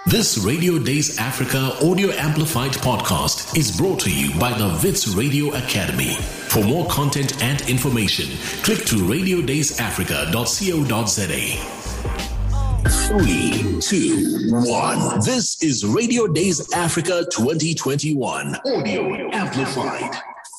This Radio Days Africa audio amplified podcast is brought to you by the Wits Radio Academy. For more content and information, click to radiodayesafrica.co.za. 3, 2, 1. This is Radio Days Africa 2021 audio amplified.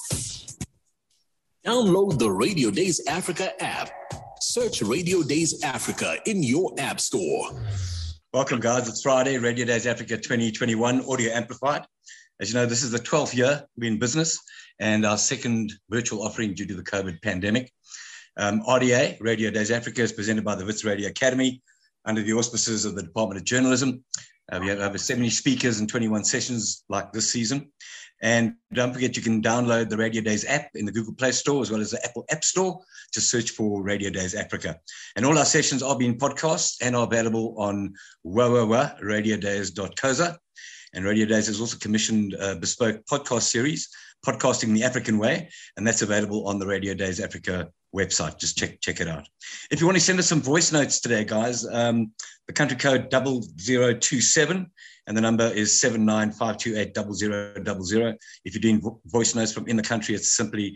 Download the Radio Days Africa app. Search Radio Days Africa in your app store. Welcome, guys. It's Friday, Radio Days Africa 2021, audio amplified. As you know, this is the 12th year we're in business and our second virtual offering due to the COVID pandemic. RDA, Radio Days Africa, is presented by the Wits Radio Academy under the auspices of the Department of Journalism. We have over 70 speakers and 21 sessions like this season. And don't forget, you can download the Radio Days app in the Google Play Store as well as the Apple App Store. Just search for Radio Days Africa. And all our sessions are being podcast and are available on radiodays.co.za. And Radio Days has also commissioned a bespoke podcast series, Podcasting the African Way, and that's available on the Radio Days Africa website. Just check it out. If you want to send us some voice notes today, guys, the country code 0027 and the number is 7952800000. If you're doing voice notes from in the country, it's simply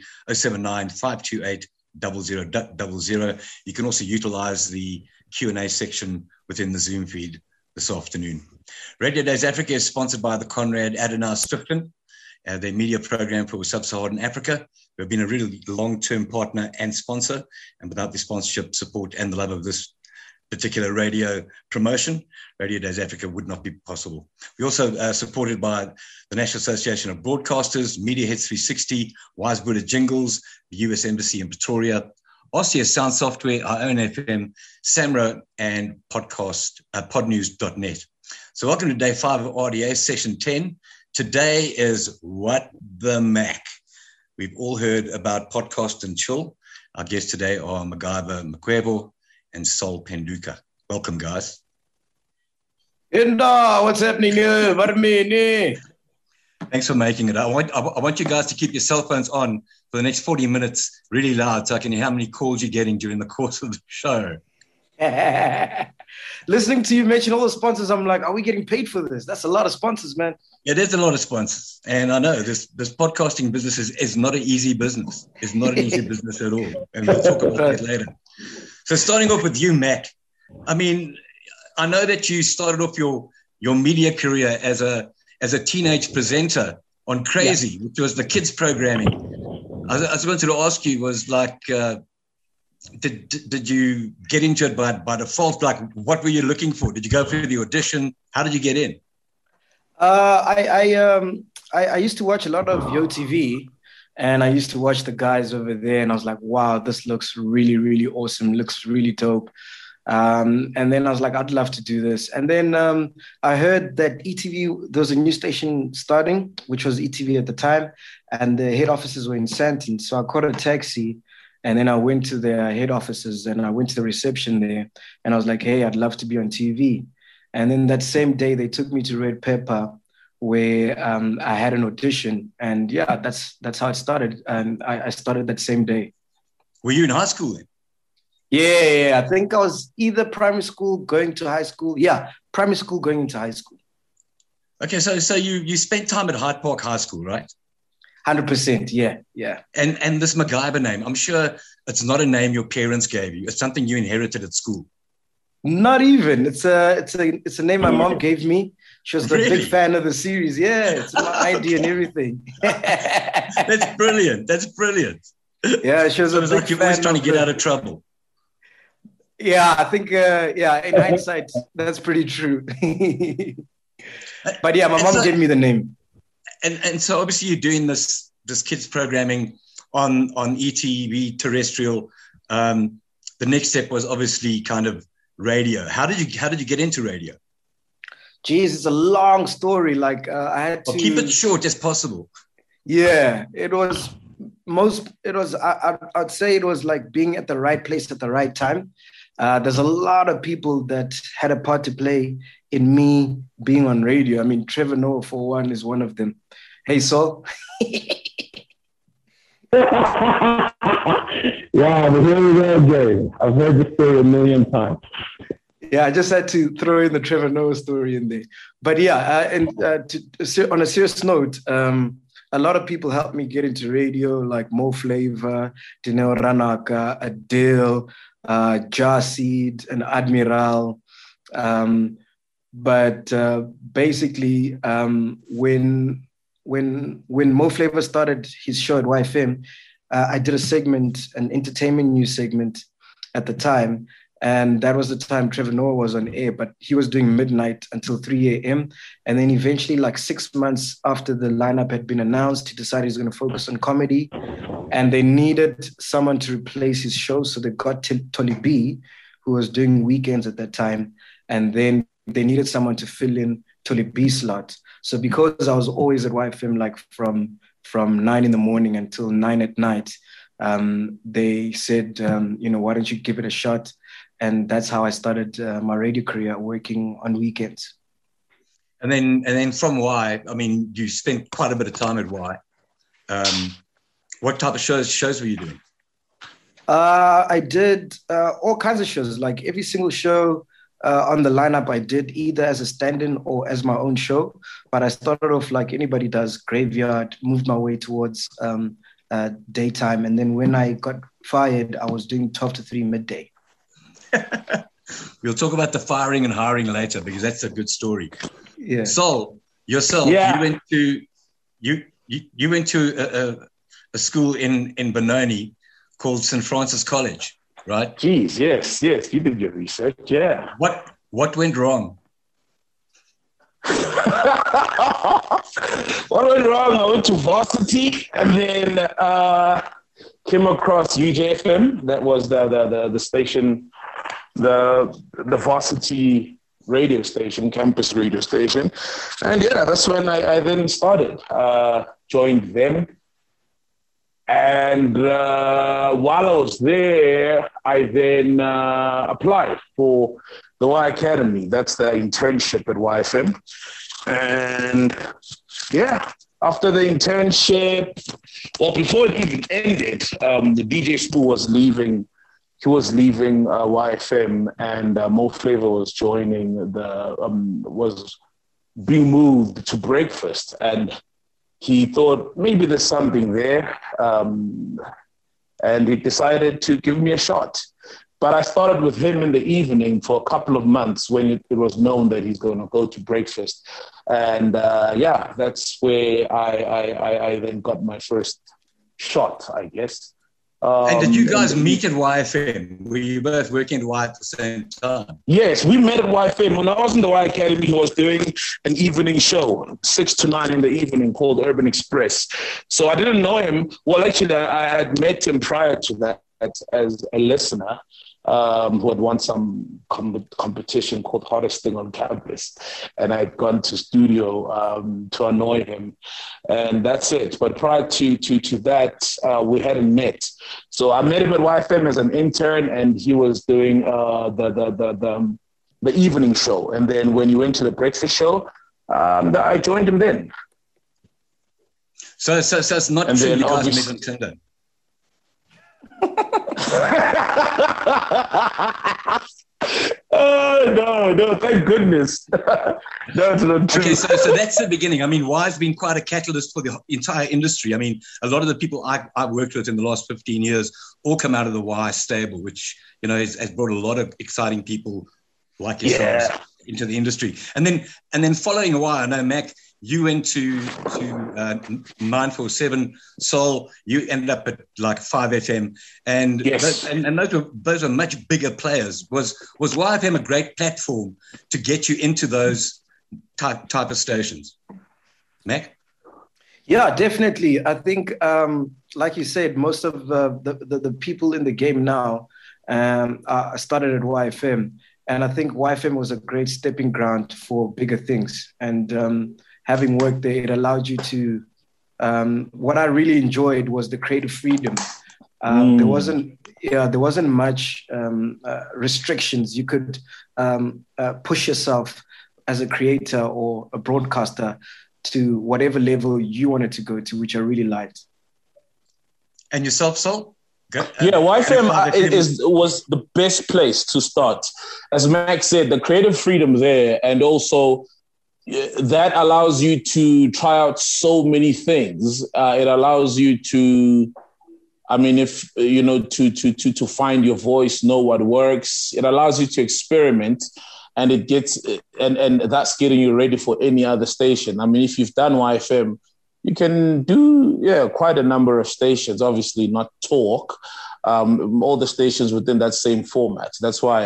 07952800000. You can also utilize the Q&A section within the Zoom feed this afternoon. Radio Days Africa is sponsored by the Conrad Adenauer Stichting, their media program for Sub-Saharan Africa. We've been a really long-term partner and sponsor, and without the sponsorship, support, and the love of this particular radio promotion, Radio Days Africa would not be possible. We also supported by the National Association of Broadcasters, Media Hits 360, Wise Buddha Jingles, the US Embassy in Pretoria, RCS Sound Software, our own FM, Samro, and podnews.net. So welcome to day 5 of RDA, session 10. Today is What the Mac. We've all heard about Podcast and Chill. Our guests today are Magaiva Mokgwebo and Sol Penduka. Welcome, guys. What's happening here? Thanks for making it. I want you guys to keep your cell phones on for the next 40 minutes really loud so I can hear how many calls you're getting during the course of the show. Listening to you mention all the sponsors, I'm like, are we getting paid for this? That's a lot of sponsors, man. It is a lot of sponsors. And I know this podcasting business is not an easy business. It's not an easy business at all. And we'll talk about that later. So starting off with you, Mac, I mean, I know that you started off your media career as a teenage presenter on Crazy, which was the kids programming. I was wanted to ask you, was like, did you get into it by default? Like, what were you looking for? Did you go for the audition? How did you get in? I used to watch a lot of YoTV, and I used to watch the guys over there, and I was like, wow, this looks really, really awesome. Looks really dope. And then I was like, I'd love to do this. And then I heard that ETV, there was a new station starting, which was ETV at the time, and the head offices were in Sandton. So I caught a taxi, and then I went to their head offices, and I went to the reception there, and I was like, hey, I'd love to be on TV. And then that same day, they took me to Red Pepper, where I had an audition. And yeah, that's how it started. And I started that same day. Were you in high school then? Yeah, I think I was either primary school going to high school. Yeah, primary school going into high school. Okay, so you spent time at Hyde Park High School, right? 100%, yeah. And this Magaiva name, I'm sure it's not a name your parents gave you. It's something you inherited at school. Not even. It's a name my mom gave me. She was a big fan of the series. Yeah, it's my idea and everything. That's brilliant. Yeah, she was so it was like you're always trying to get out of trouble. Yeah, I think, in hindsight, that's pretty true. But yeah, my mom gave me the name. And so obviously you're doing this kids programming on ETV terrestrial. The next step was obviously kind of radio. How did you get into radio? Geez, it's a long story. Like I had to keep it short as possible. Yeah, I'd say it was like being at the right place at the right time. There's a lot of people that had a part to play in me being on radio. I mean, Trevor Noah, for one, is one of them. Hey, Sol. Wow, but here we go again. I've heard the story a million times. Yeah, I just had to throw in the Trevor Noah story in there. But yeah, on a serious note, a lot of people helped me get into radio, like Mo Flavor, Dineo Ranaka, Adele, Jarseed, and Admiral. But basically, when Mo Flavor started his show at YFM, I did a segment, an entertainment news segment at the time. And that was the time Trevor Noah was on air, but he was doing midnight until 3 a.m. And then eventually, like 6 months after the lineup had been announced, he decided he's going to focus on comedy. And they needed someone to replace his show. So they got Tolly B, who was doing weekends at that time. And then they needed someone to fill in Tolly B's slot. So because I was always at YFM, like from 9 in the morning until 9 at night, they said, why don't you give it a shot? And that's how I started my radio career, working on weekends. And then from Y, I mean, you spent quite a bit of time at Y. What type of shows were you doing? I did all kinds of shows. Like every single show on the lineup I did, either as a stand-in or as my own show. But I started off like anybody does, graveyard, moved my way towards daytime. And then when I got fired, I was doing 12 to 3 midday. We'll talk about the firing and hiring later because that's a good story. Yeah. So yourself, you went to a school in Benoni called St. Francis College, right? Geez, yes, you did your research, yeah. What went wrong? What went wrong? I went to varsity and then came across UJFM. That was the station. The varsity radio station, campus radio station. And yeah, that's when I then started, joined them. And while I was there, I then applied for the Y Academy. That's the internship at YFM. And yeah, after the internship, well, before it even ended, the DJ Spool was leaving. He was leaving YFM, and Mo Flavor was joining was being moved to Breakfast, and he thought maybe there's something there, and he decided to give me a shot. But I started with him in the evening for a couple of months when it was known that he's going to go to Breakfast, and that's where I then got my first shot, I guess. And did you guys meet at YFM? Were you both working at Y at the same time? Yes, we met at YFM. When I was in the Y Academy, he was doing an evening show, 6 to 9 in the evening, called Urban Express. So I didn't know him. Well, actually, I had met him prior to that as a listener who had won some competition called Hottest Thing on Campus. And I'd gone to studio to annoy him. And that's it. But prior to that, we hadn't met. So I met him at YFM as an intern, and he was doing the evening show. And then when you went to the breakfast show, I joined him then. So it's not and true you guys met on Tinder? Oh, no, thank goodness. No, it's not true. Okay, so that's the beginning. I mean, Y has been quite a catalyst for the entire industry. I mean, a lot of the people I've worked with in the last 15 years all come out of the Y stable, which, you know, has brought a lot of exciting people like yourselves into the industry. And then following Y, I know, Mac, you went to 947 Soul. You ended up at like 5FM, and yes. and those are much bigger players. Was YFM a great platform to get you into those type of stations, Mac? Yeah, definitely. I think, like you said, most of the people in the game now started at YFM, and I think YFM was a great stepping ground for bigger things. And having worked there, it allowed you to, what I really enjoyed was the creative freedom. There wasn't much restrictions. You could push yourself as a creator or a broadcaster to whatever level you wanted to go to, which I really liked. And yourself, Sol? Yeah, YFM was the best place to start. As Max said, the creative freedom there, and also that allows you to try out so many things. It allows you to, if you know, to find your voice, know what works. It allows you to experiment, and and that's getting you ready for any other station. I mean, if you've done YFM, you can do quite a number of stations. Obviously, not talk. All the stations within that same format. That's why,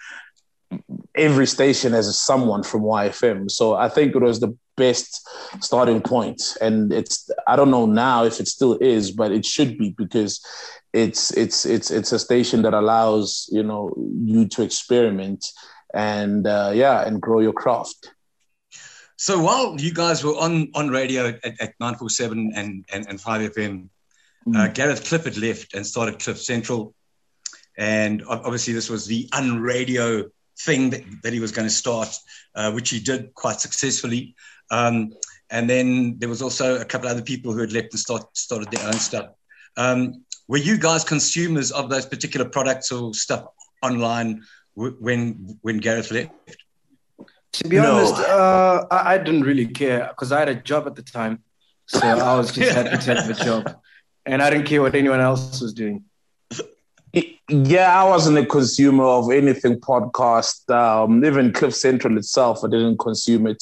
every station has someone from YFM. So I think it was the best starting point. And I don't know now if it still is, but it should be, because it's a station that allows, you to experiment and grow your craft. So while you guys were on radio at 947 and 5FM, Gareth Cliff had left and started Cliff Central. And obviously this was the unradio thing that he was going to start, which he did quite successfully. And then there was also a couple of other people who had left and started their own stuff. Were you guys consumers of those particular products or stuff online when Gareth left? To be honest, I didn't really care because I had a job at the time. So I was just happy to have a job. And I didn't care what anyone else was doing. Yeah, I wasn't a consumer of anything podcast. Even Cliff Central itself, I didn't consume it.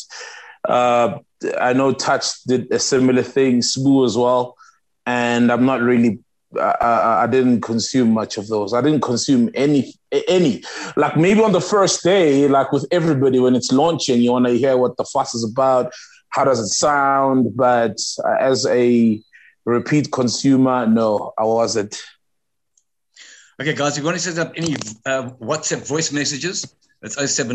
I know Touch did a similar thing, Smooth as well. And I'm not really, I didn't consume much of those. I didn't consume any. Like maybe on the first day, like with everybody, when it's launching, you want to hear what the fuss is about. How does it sound? But as a repeat consumer, no, I wasn't. Okay, guys, if you want to set up any WhatsApp voice messages, it's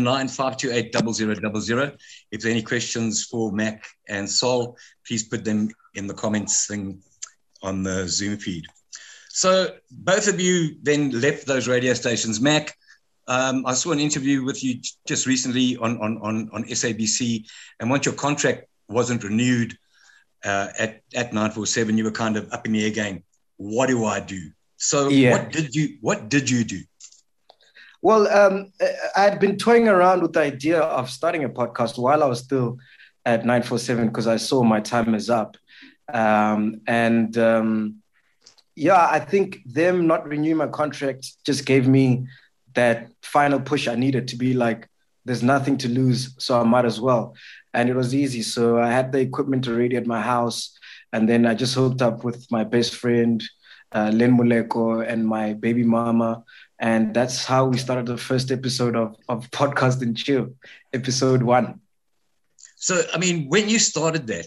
079-528-0000. If there are any questions for Mac and Sol, please put them in the comments thing on the Zoom feed. So both of you then left those radio stations. Mac, I saw an interview with you just recently on SABC, and once your contract wasn't renewed at 947, you were kind of up in the air going, what do I do? So what did you do? Well, I had been toying around with the idea of starting a podcast while I was still at 947 because I saw my time is up. I think them not renewing my contract just gave me that final push I needed to be like, there's nothing to lose, so I might as well. And it was easy. So I had the equipment already at my house, and then I just hooked up with my best friend, Len Muleko, and my baby mama. And that's how we started the first episode of Podcast and Chill, episode 1. So, when you started that,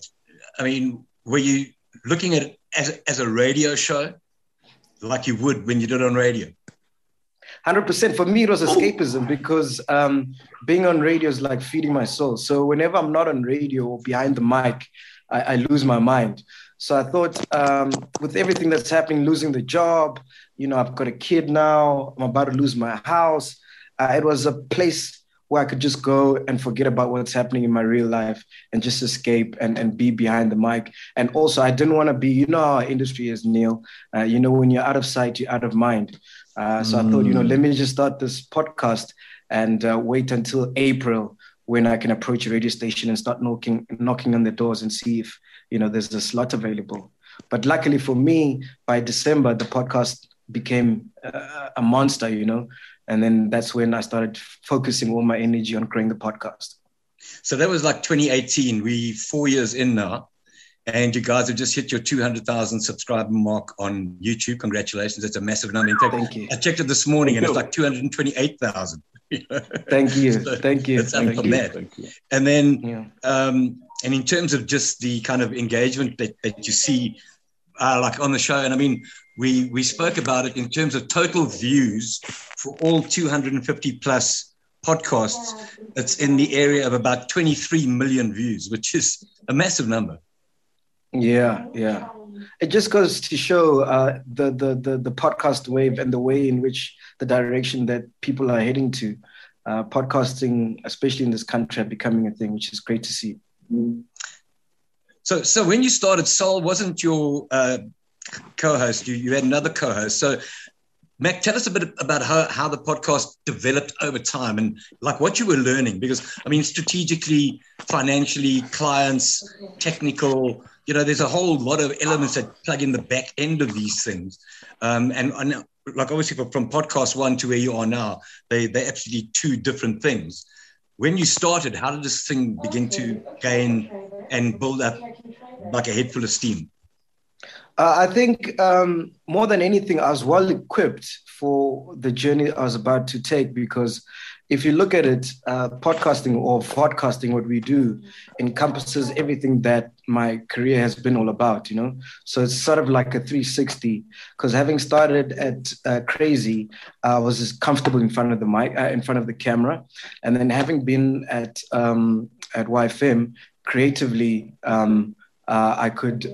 were you looking at it as a radio show like you would when you did it on radio? 100%. For me, it was escapism because being on radio is like feeding my soul. So whenever I'm not on radio or behind the mic, I lose my mind. So I thought with everything that's happening, losing the job, I've got a kid now, I'm about to lose my house. It was a place where I could just go and forget about what's happening in my real life and just escape and be behind the mic. And also I didn't want to be, how our industry is, Neil, when you're out of sight, you're out of mind. So I thought, let me just start this podcast and wait until April when I can approach a radio station and start knocking on the doors and see if, there's a slot available. But luckily for me, by December, the podcast became a monster, and then that's when I started focusing all my energy on growing the podcast. So that was like 2018. We're 4 years in now, and you guys have just hit your 200,000 subscriber mark on YouTube. Congratulations. That's a massive number. In fact, thank you. I checked it this morning, and it's like 228,000. Thank you. Thank you. That's up from that. And then, and in terms of just the kind of engagement that you see, like on the show, and we spoke about it in terms of total views for all 250 plus podcasts. It's in the area of about 23 million views, which is a massive number. Yeah. It just goes to show the podcast wave and the way in which the direction that people are heading to. Podcasting, especially in this country, are becoming a thing, which is great to see. So when you started Sol, wasn't your co-host. You had another co-host. So, Mac, tell us a bit about how the podcast developed over time and like what you were learning, because I mean, strategically, financially, clients, technical, there's a whole lot of elements that plug in the back end of these things. And like obviously from podcast one to where you are now, they're absolutely two different things. When you started, how did this thing begin to gain and build up like a head full of steam? I think more than anything, I was well equipped for the journey I was about to take, because if you look at it, podcasting or vodcasting, what we do encompasses everything that my career has been all about, So it's sort of like a 360, because having started at Crazy, I was just comfortable in front of the mic, in front of the camera. And then having been at YFM, creatively, I could...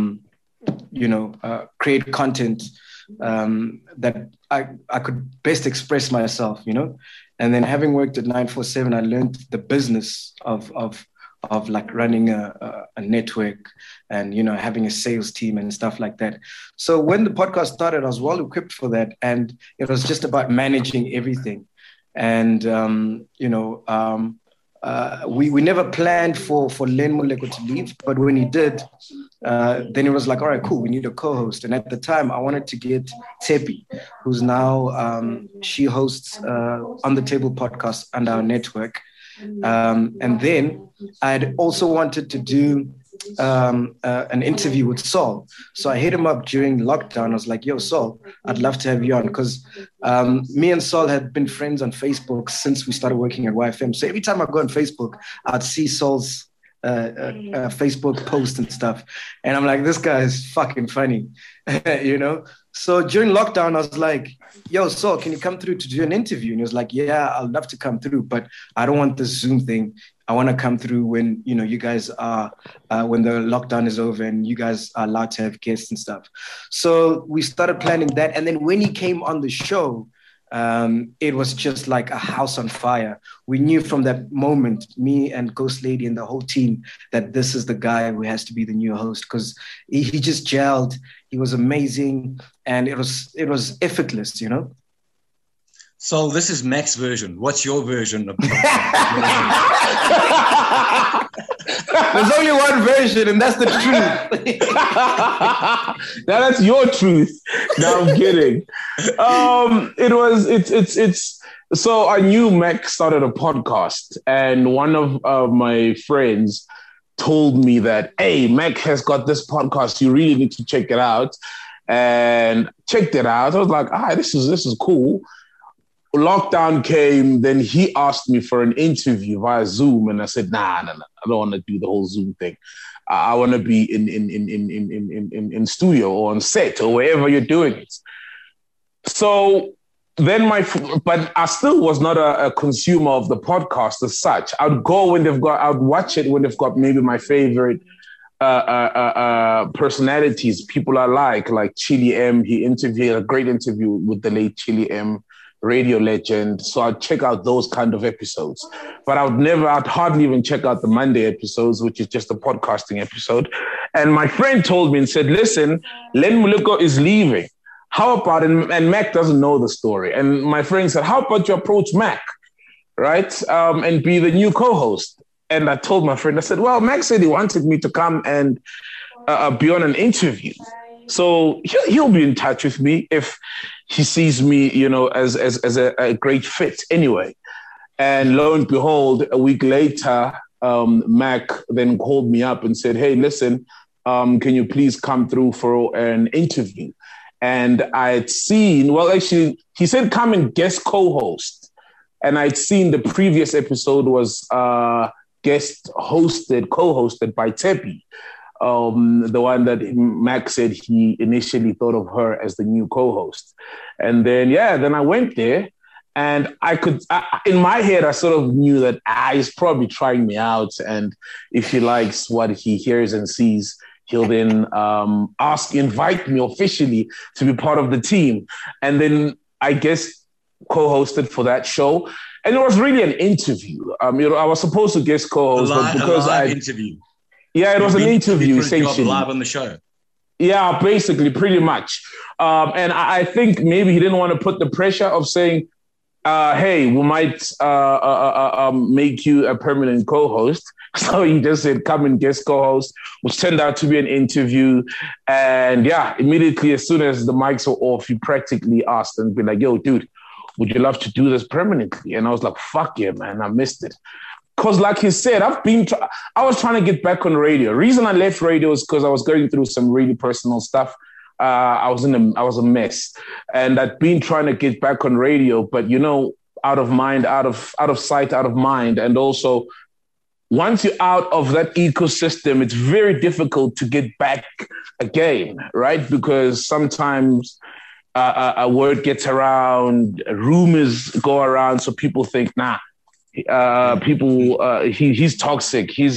create content that I could best express myself, And then having worked at 947, I learned the business of like running a network and, having a sales team and stuff like that. So when the podcast started, I was well equipped for that. And it was just about managing everything. And, we never planned for Len Moleko to leave, but when he did, then it was like, all right, cool, we need a co-host. And at the time, I wanted to get Tepi, who's now, she hosts On the Table podcast under our network. And then I'd also wanted to do an interview with Saul. So I hit him up during lockdown. I was like, yo, Saul, I'd love to have you on, because me and Saul had been friends on Facebook since we started working at YFM. So every time I go on Facebook, I'd see Saul's Facebook post and stuff. And I'm like, this guy is fucking funny, So during lockdown, I was like, yo, Saul, can you come through to do an interview? And he was like, yeah, I'd love to come through, but I don't want this Zoom thing. I want to come through when, you guys are, when the lockdown is over and you guys are allowed to have guests and stuff. So we started planning that. And then when he came on the show, it was just like a house on fire. We knew from that moment, me and Ghost Lady and the whole team, that this is the guy who has to be the new host, because he just gelled. He was amazing, and it was effortless, So this is Mac's version. What's your version of? There's only one version, and that's the truth. Now that's your truth. No, I'm kidding. So I knew Mac started a podcast, and one of my friends told me that, hey, Mac has got this podcast. You really need to check it out. And checked it out. I was like, this is cool. Lockdown came, then he asked me for an interview via Zoom, and I said, nah, I don't want to do the whole Zoom thing. I want to be in studio or on set or wherever you're doing it. So then but I still was not a consumer of the podcast as such. I'd watch it when they've got maybe my favorite personalities, people I like Chili M. He interviewed a great interview with the late Chili M, radio legend. So I'd check out those kind of episodes. But I'd hardly even check out the Monday episodes, which is just a podcasting episode. And my friend told me and said, listen, Len Moleko is leaving. How about, and Mac doesn't know the story. And my friend said, how about you approach Mac, right? And be the new co-host. And I told my friend, I said, well, Mac said he wanted me to come and be on an interview. So he'll be in touch with me if he sees me, as a great fit anyway. And lo and behold, a week later, Mac then called me up and said, hey, listen, can you please come through for an interview? And I had seen, actually, he said, come and guest co-host. And I'd seen the previous episode was co-hosted by Tepi. The one that Mac said he initially thought of her as the new co-host. And then I went there, and in my head, I sort of knew that he's probably trying me out. And if he likes what he hears and sees, he'll then invite me officially to be part of the team. And then I guess co-hosted for that show. And it was really an interview. I was supposed to guest co-host, but because live interview. Yeah, it was an interview, essentially. Live on the show. Yeah, basically, pretty much. And I think maybe he didn't want to put the pressure of saying, hey, we might make you a permanent co-host. So he just said, come and guest co-host, which turned out to be an interview. And yeah, immediately as soon as the mics were off, he practically asked and be like, yo, dude, would you love to do this permanently? And I was like, fuck yeah, man, I missed it. Because like he said, I was trying to get back on radio. Reason I left radio is because I was going through some really personal stuff. I was a mess, and I'd been trying to get back on radio, but out of mind, out of sight, out of mind. And also, once you're out of that ecosystem, it's very difficult to get back again, right? Because sometimes a word gets around, rumors go around, so people think, nah. He's toxic. He's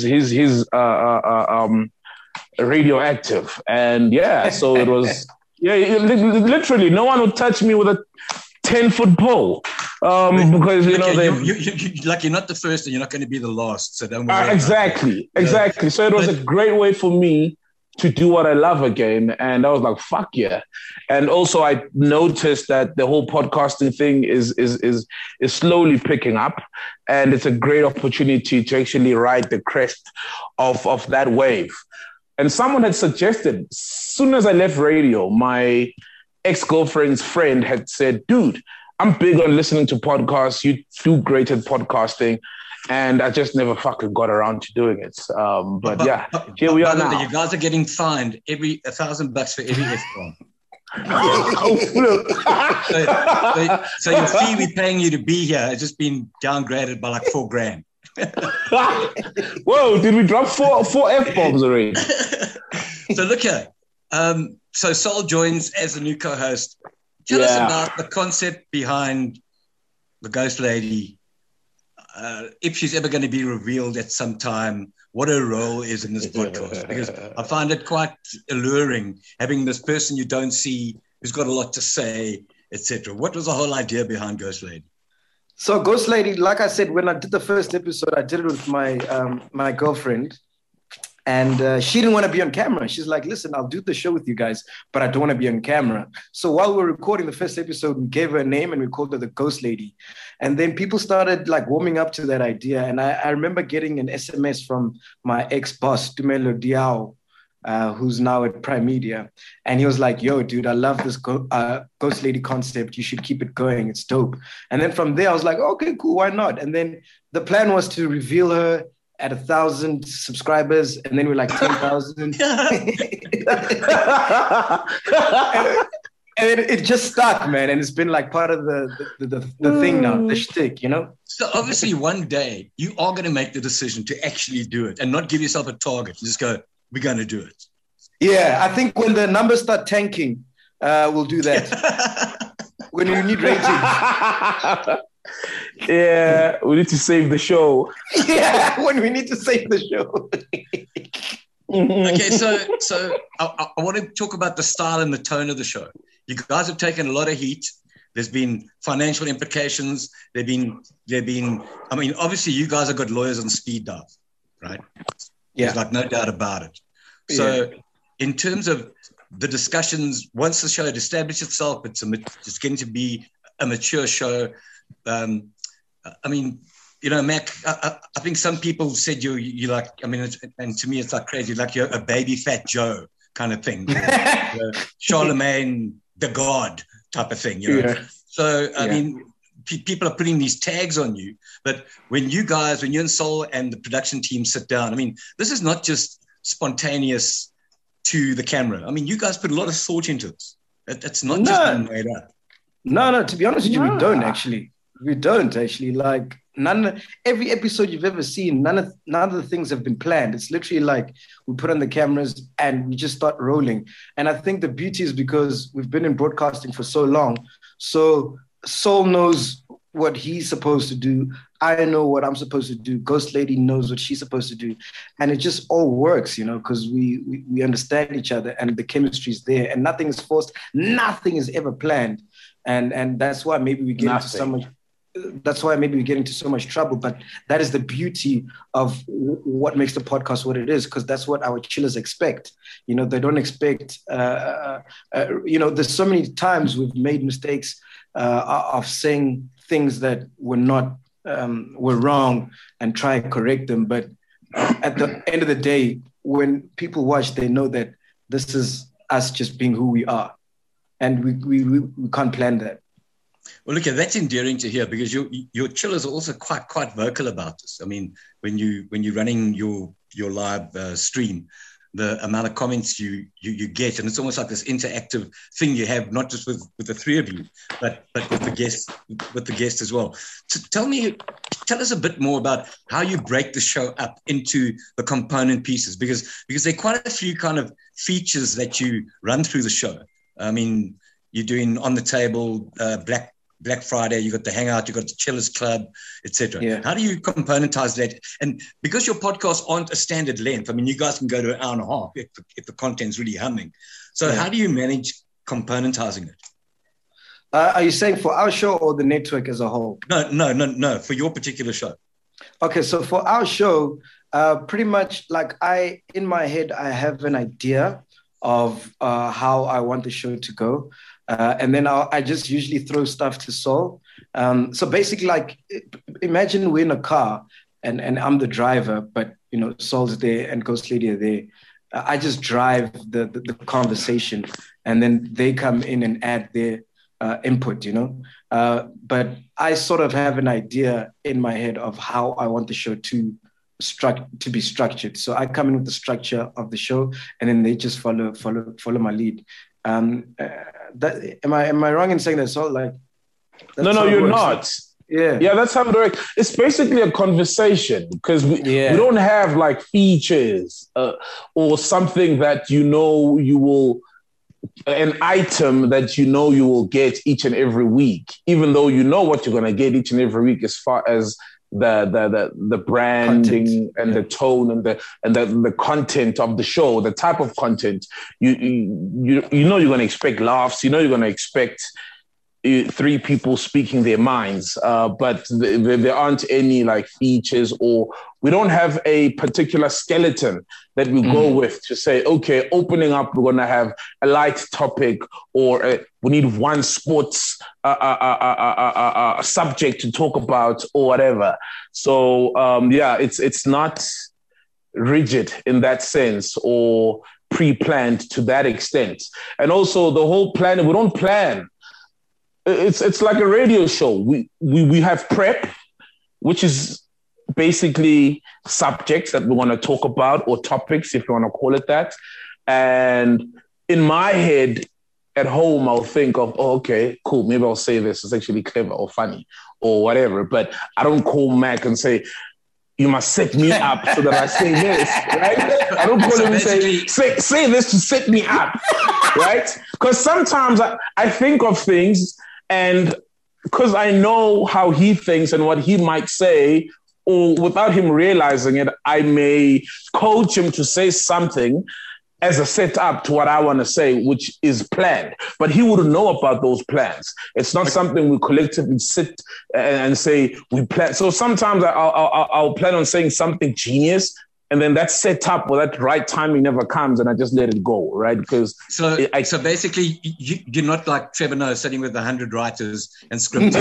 radioactive, and yeah. So it was literally no one would touch me with a 10-foot pole because you're not the first, and you're not going to be the last. So don't worry. Exactly. So it was a great way for me to do what I love again. And I was like, fuck yeah. And also I noticed that the whole podcasting thing is slowly picking up, and it's a great opportunity to actually ride the crest of that wave. And someone had suggested, as soon as I left radio, my ex-girlfriend's friend had said, dude, I'm big on listening to podcasts. You do great at podcasting. And I just never fucking got around to doing it. But here we are now. You guys are getting fined $1,000 for every F-bomb. so your fee we're paying you to be here has just been downgraded by like $4,000. Whoa, did we drop four F-bombs already? So look here. So Sol joins as the new co-host. Tell us about the concept behind the Ghost Lady. If she's ever going to be revealed at some time, what her role is in this podcast. Because I find it quite alluring, having this person you don't see, who's got a lot to say, etc. What was the whole idea behind Ghost Lady? So Ghost Lady, like I said, when I did the first episode, I did it with my my girlfriend. And she didn't want to be on camera. She's like, listen, I'll do the show with you guys, but I don't want to be on camera. So while we were recording the first episode, we gave her a name and we called her the Ghost Lady. And then people started like warming up to that idea. And I remember getting an SMS from my ex-boss, Tumelo Diao, who's now at Prime Media. And he was like, yo, dude, I love this Ghost Lady concept. You should keep it going. It's dope. And then from there, I was like, okay, cool. Why not? And then the plan was to reveal her at 1,000 subscribers, and then we're like 10,000. And it just stuck, man. And it's been like part of the thing now, the shtick, you know? So obviously one day you are going to make the decision to actually do it and not give yourself a target. Just go, we're going to do it. Yeah, I think when the numbers start tanking, we'll do that. When you need ratings. Yeah, we need to save the show. Yeah, when we need to save the show. Okay, so I want to talk about the style and the tone of the show. You guys have taken a lot of heat. There's been financial implications. There've been. I mean, obviously, you guys have got lawyers on speed dial, right? Yeah, there's like no doubt about it. So, in terms of the discussions, once the show had established itself, it's going to be a mature show. I mean, you know, Mac, I think some people said you like, I mean, and to me, it's like crazy, like you're a baby fat Joe kind of thing, Charlemagne, the God type of thing, you know? Yeah. So, I mean, people are putting these tags on you, but when you and Sol and the production team sit down, I mean, this is not just spontaneous to the camera. I mean, you guys put a lot of thought into this. It's not just made up. No, to be honest with you, we don't actually. We don't actually. Like every episode you've ever seen, none of the things have been planned. It's literally like we put on the cameras and we just start rolling. And I think the beauty is because we've been in broadcasting for so long. So Sol knows what he's supposed to do. I know what I'm supposed to do. Ghost Lady knows what she's supposed to do. And it just all works, you know, because we understand each other and the chemistry is there and nothing is forced. Nothing is ever planned. And that's why maybe we get into so much. that's why maybe we get into so much trouble. But that is the beauty of what makes the podcast what it is, because that's what our chillers expect. They don't expect. There's so many times we've made mistakes of saying things that were wrong and try and correct them. But at the end of the day, when people watch, they know that this is us just being who we are, and we can't plan that. Well, look, that's endearing to hear, because your chillers are also quite vocal about this. I mean, when you're running your live stream, the amount of comments you get, and it's almost like this interactive thing you have, not just with the three of you, but with the guest as well. So tell us a bit more about how you break the show up into the component pieces, because there are quite a few kind of features that you run through the show. I mean, you're doing On the Table, Black Friday, you got the Hangout, you got the Chillers Club, etc. Yeah. How do you componentize that? And because your podcasts aren't a standard length, I mean, you guys can go to an hour and a half if the content's really humming. So how do you manage componentizing it? Are you saying for our show or the network as a whole? No, for your particular show. Okay, so for our show, pretty much like in my head, I have an idea of how I want the show to go. And then I just usually throw stuff to Sol. So basically, like, imagine we're in a car and I'm the driver, but, Sol's there and Ghost Lady are there. I just drive the conversation, and then they come in and add their input, But I sort of have an idea in my head of how I want the show to be structured. So I come in with the structure of the show, and then they just follow my lead. Am I wrong in saying that? So like, no, you're not. Yeah, that's how it works. It's basically a conversation, because we don't have like features or something that you will, an item that you will get each and every week, even though you know what you're going to get each and every week as far as the branding content, and the tone and the content of the show, the type of content. You know you're going to expect laughs. You know you're going to expect three people speaking their minds, but there aren't any like features, or we don't have a particular skeleton that we go with to say, okay, opening up, we're going to have a light topic, or we need one sports subject to talk about, or whatever. So it's not rigid in that sense, or pre-planned to that extent. And also the whole plan, we don't plan. It's like a radio show. We have prep, which is basically subjects that we want to talk about, or topics, if you want to call it that. And in my head, at home, I'll think of, okay, cool, maybe I'll say this. It's actually clever or funny or whatever. But I don't call Mac and say, you must set me up so that I say this, right? I don't call him and say this to set me up, right? Because sometimes I think of things, and because I know how he thinks and what he might say, or without him realizing it, I may coach him to say something as a setup to what I want to say, which is planned. But he wouldn't know about those plans. It's not something we collectively sit and say we plan. So sometimes I'll plan on saying something genius, and then that setup or that right timing never comes, and I just let it go, right? Because so basically, you're not like Trevor Noah sitting with 100 writers and scripts.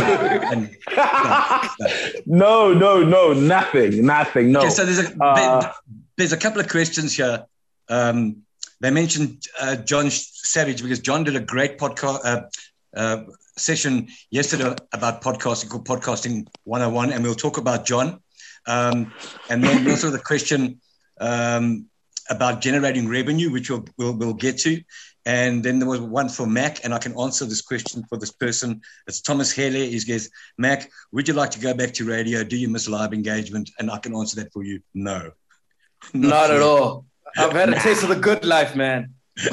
No, nothing. No. Okay, so there's a couple of questions here. They mentioned John Savage, because John did a great podcast session yesterday about podcasting called Podcasting 101, and we'll talk about John. And then also the question about generating revenue, which we'll get to. And then there was one for Mac, and I can answer this question for this person. It's Thomas Hele. He says, Mac, would you like to go back to radio? Do you miss live engagement? And I can answer that for you. No. Not at all. I've had a taste of the good life, man.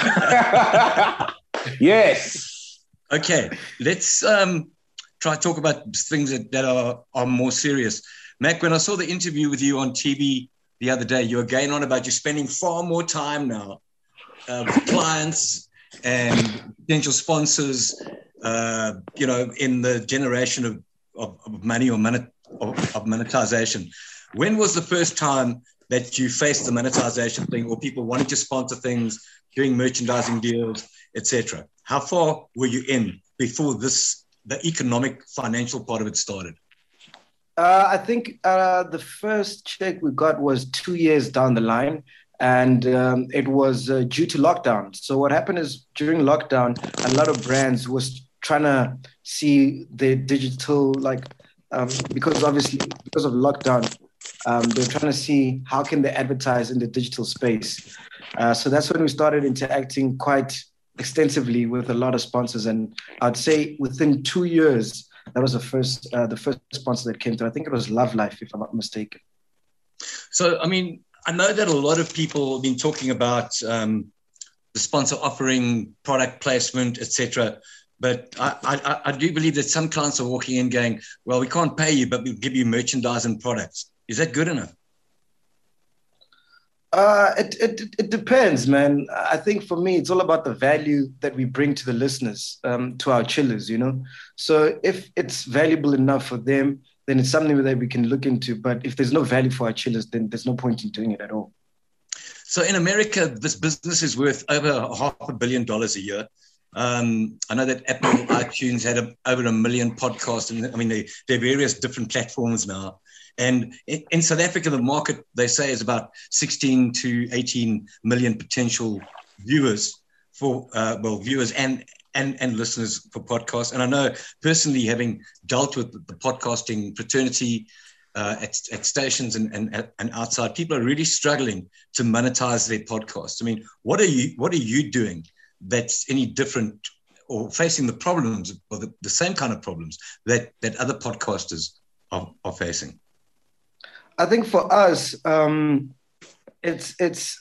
Yes. Okay, let's try to talk about things that are more serious. Mac, when I saw the interview with you on TV the other day, you were going on about you spending far more time now with clients and potential sponsors, in the generation money or of monetization. When was the first time that you faced the monetization thing, or people wanting to sponsor things, doing merchandising deals, etc.? How far were you in before the economic, financial part of it started? I think the first check we got was 2 years down the line, and it was due to lockdown. So what happened is during lockdown, a lot of brands was trying to see the digital, because of lockdown, they're trying to see how can they advertise in the digital space. So that's when we started interacting quite extensively with a lot of sponsors. And I'd say within 2 years, that was the first sponsor that came through. I think it was Love Life, if I'm not mistaken. So, I mean, I know that a lot of people have been talking about the sponsor offering product placement, etc. But I do believe that some clients are walking in going, well, we can't pay you, but we'll give you merchandise and products. Is that good enough? It depends, man. I think for me, it's all about the value that we bring to the listeners, to our chillers, you know. So if it's valuable enough for them, then it's something that we can look into. But if there's no value for our chillers, then there's no point in doing it at all. So in America, this business is worth over $500 million a year. I know that Apple iTunes had over 1 million podcasts, and I mean, there are various different platforms now. And in South Africa, the market, they say, is about 16 to 18 million potential viewers for, viewers and listeners for podcasts. And I know personally, having dealt with the podcasting fraternity at stations and outside, people are really struggling to monetize their podcasts. I mean, what are you doing that's any different, or facing the problems, or the same kind of problems that other podcasters are facing? I think for us, it's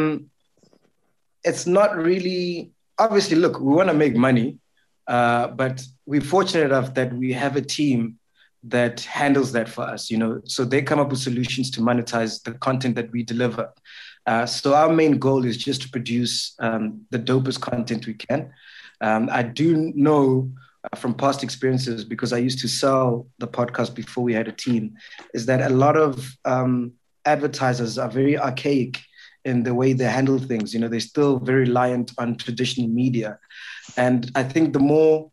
not really, obviously, look, we want to make money, but we're fortunate enough that we have a team that handles that for us, you know, so they come up with solutions to monetize the content that we deliver. So our main goal is just to produce the dopest content we can. I do know from past experiences, because I used to sell the podcast before we had a team, is that a lot of advertisers are very archaic in the way they handle things. You know, they're still very reliant on traditional media. And I think the more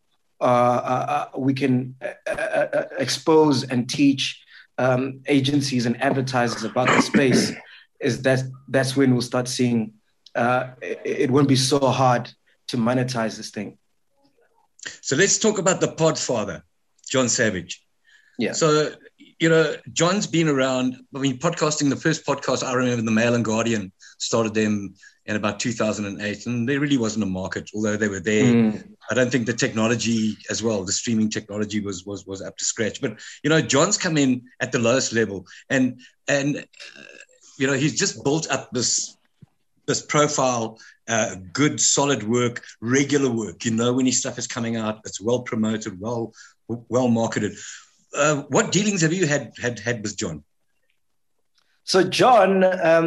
we can expose and teach agencies and advertisers about the space, that's when we'll start seeing it won't be so hard to monetize this thing. So let's talk about the podfather, John Savage. Yeah. So, you know, John's been around. I mean, podcasting, the first podcast I remember, the Mail and Guardian started them in about 2008, and there really wasn't a market, although they were there. I don't think the technology as well, the streaming technology was up to scratch. But, you know, John's come in at the lowest level, and you know, he's just built up this profile. Good, solid work, regular work. You know, when his stuff is coming out, it's well promoted, well marketed. What dealings have you had with John? So John,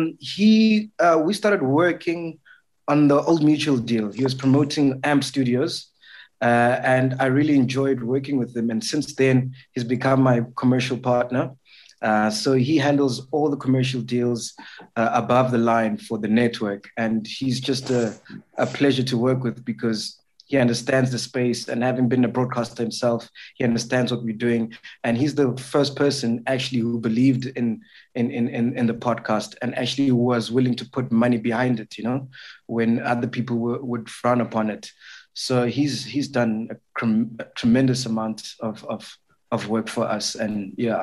we started working on the Old Mutual deal. He was promoting AMP Studios, and I really enjoyed working with him. And since then, he's become my commercial partner. So he handles all the commercial deals above the line for the network. And he's just a pleasure to work with, because he understands the space, and having been a broadcaster himself, he understands what we're doing. And he's the first person actually who believed in the podcast, and actually was willing to put money behind it, you know, when other people would frown upon it. So he's done a tremendous amount of work for us. And yeah.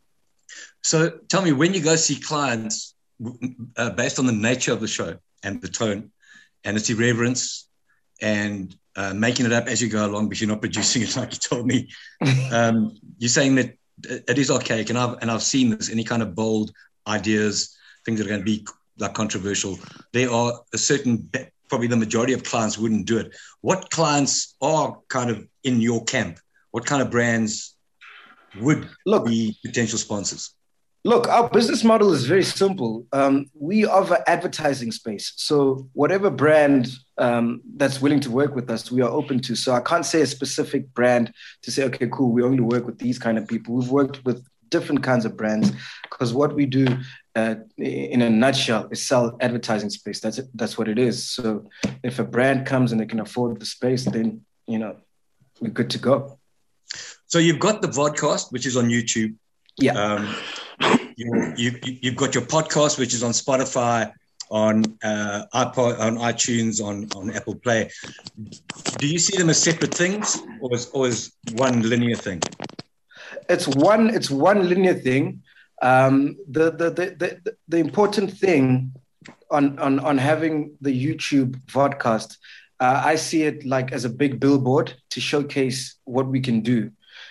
So tell me, when you go see clients, based on the nature of the show and the tone and its irreverence and making it up as you go along, because you're not producing it like you told me, you're saying that it is archaic, and I've seen this, any kind of bold ideas, things that are going to be like controversial. There are a certain, probably the majority of clients wouldn't do it. What clients are kind of in your camp? What kind of brands would be potential sponsors? Look, our business model is very simple. We offer advertising space. So whatever brand that's willing to work with us, we are open to. So I can't say a specific brand to say, okay, cool, we only work with these kind of people. We've worked with different kinds of brands because what we do in a nutshell is sell advertising space. That's it. That's what it is. So if a brand comes and they can afford the space, then, we're good to go. So you've got the vodcast, which is on YouTube. Yeah. You've got your podcast, which is on Spotify, on iPod, on iTunes, on Apple Play. Do you see them as separate things, or is one linear thing? It's one linear thing. The important thing on having the YouTube vodcast, I see it like as a big billboard to showcase what we can do.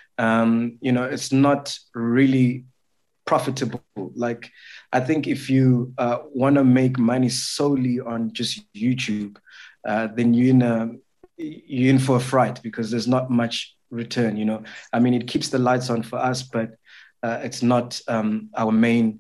It's not really profitable. Like, I think if you want to make money solely on just YouTube, then you're in for a fright because there's not much return. I mean, it keeps the lights on for us, but it's not our main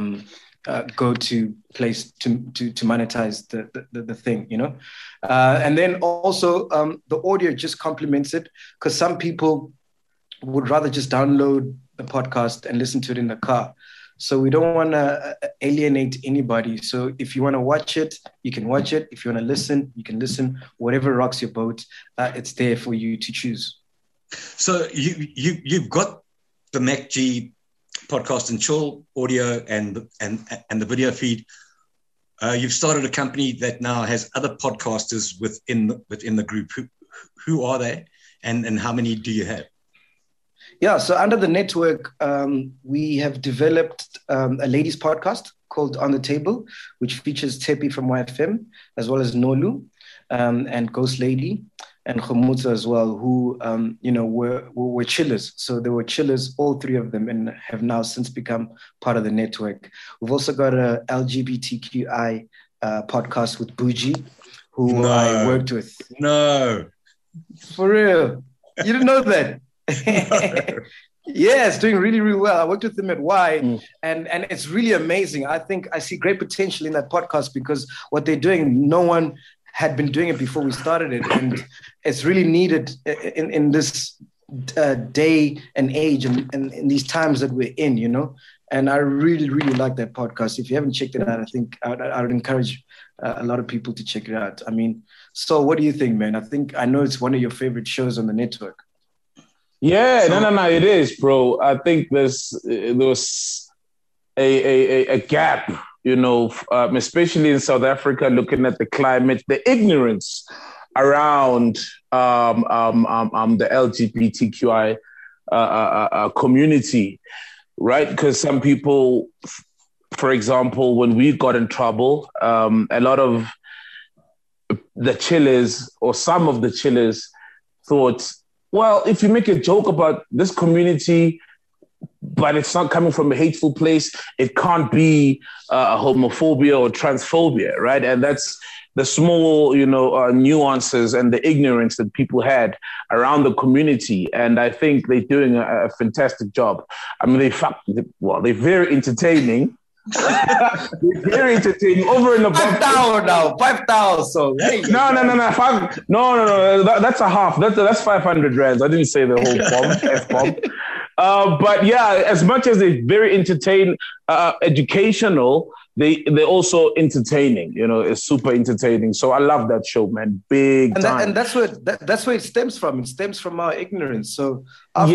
go-to place to monetize the thing. And then also the audio just complements it, because some people would rather just download the podcast and listen to it in the car. So we don't want to alienate anybody. So if you want to watch it, you can watch it. If you want to listen, you can listen. Whatever rocks your boat, it's there for you to choose. So you've got the MacG podcast and chill audio and the video feed. You've started a company that now has other podcasters within the group. Who are they, and how many do you have? Yeah, so under the network, we have developed a ladies podcast called On the Table, which features Tepi from YFM, as well as Nolu and Ghost Lady and Khomutsa as well, who were chillers. So they were chillers, all three of them, and have now since become part of the network. We've also got a LGBTQI podcast with Bougie, who I worked with. No. For real. You didn't know that? Yeah, it's doing really, really well. I worked with them at Y, and it's really amazing. I think I see great potential in that podcast because what they're doing, no one had been doing it before we started it, and it's really needed in this day and age and in these times that we're in, And I really, really like that podcast. If you haven't checked it out, I think I would encourage a lot of people to check it out. I mean, so what do you think, man? I know it's one of your favorite shows on the network. Yeah, no, it is, bro. I think there was a gap, especially in South Africa, looking at the climate, the ignorance around the LGBTQI community, right? Because some people, for example, when we got in trouble, a lot of the chillers or some of the chillers thought, well, if you make a joke about this community, but it's not coming from a hateful place, it can't be homophobia or transphobia, right? And that's the small, nuances and the ignorance that people had around the community. And I think they're doing a fantastic job. I mean, they're very entertaining. They're very entertaining. Over and above. 5,000 now. 5,000. So hey, no. That's a half. That's 500 rands. I didn't say the whole bomb. But yeah, as much as they're very educational, they're also entertaining. It's super entertaining. So I love that show, man. Big time. And that's where it stems from. It stems from our ignorance. So after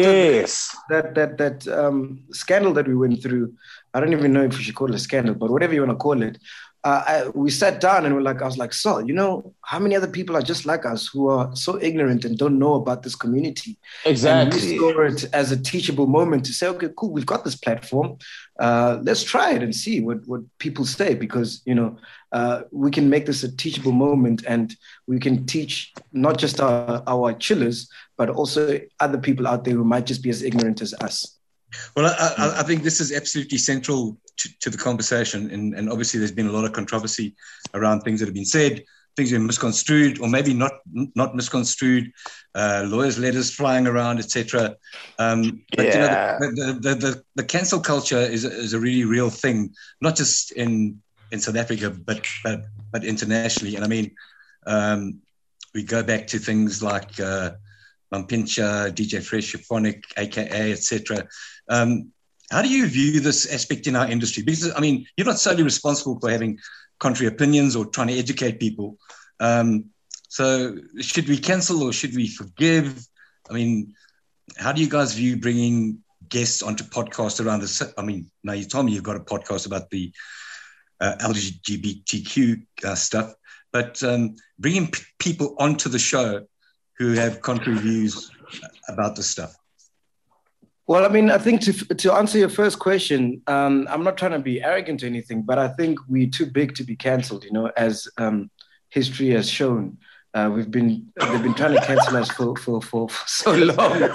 that scandal that we went through, I don't even know if we should call it a scandal, but whatever you want to call it, we sat down and I was like, Saul, how many other people are just like us who are so ignorant and don't know about this community? Exactly. And we saw it as a teachable moment to say, okay, cool, we've got this platform. Let's try it and see what people say, because, we can make this a teachable moment and we can teach not just our chillers, but also other people out there who might just be as ignorant as us. Well, I think this is absolutely central to the conversation. And obviously there's been a lot of controversy around things that have been said. things being misconstrued, or maybe not misconstrued, lawyers' letters flying around, etc. But the cancel culture is a really real thing, not just in South Africa, but internationally. And I mean, we go back to things like Mampintsha, DJ Fresh, Euphonic, AKA, etc. How do you view this aspect in our industry? Because, I mean, you're not solely responsible for having contrary opinions or trying to educate people. So should we cancel or should we forgive? I mean, how do you guys view bringing guests onto podcasts around this? I mean, now you told me you've got a podcast about the LGBTQ stuff, but bringing people onto the show who have contrary views about this stuff. Well, I mean, I think to answer your first question, I'm not trying to be arrogant or anything, but I think we're too big to be cancelled, you know, as history has shown. They've been trying to cancel us for so long,